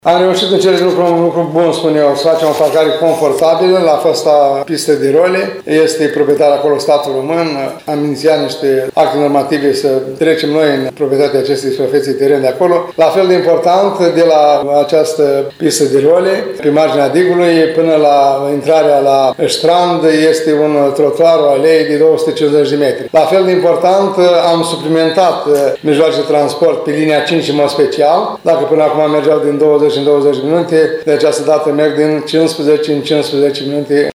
Am reușit în cele un lucru bun, spun eu, să facem o parcare confortabilă la fosta pistă de role. Este proprietar acolo statul român. Am inițiat niște acte normative să trecem noi în proprietatea acestei suprafețe teren de acolo. La fel de important, de la această pistă de role, pe marginea digului, până la intrarea la strand, este un trotuar, o alee de 250 de metri. La fel de important, am suplimentat mijloace de transport pe linia 5 în mod special. Dacă până acum mergeau din 20 în 20 minute, de această dată merg din 15 în 15 minute.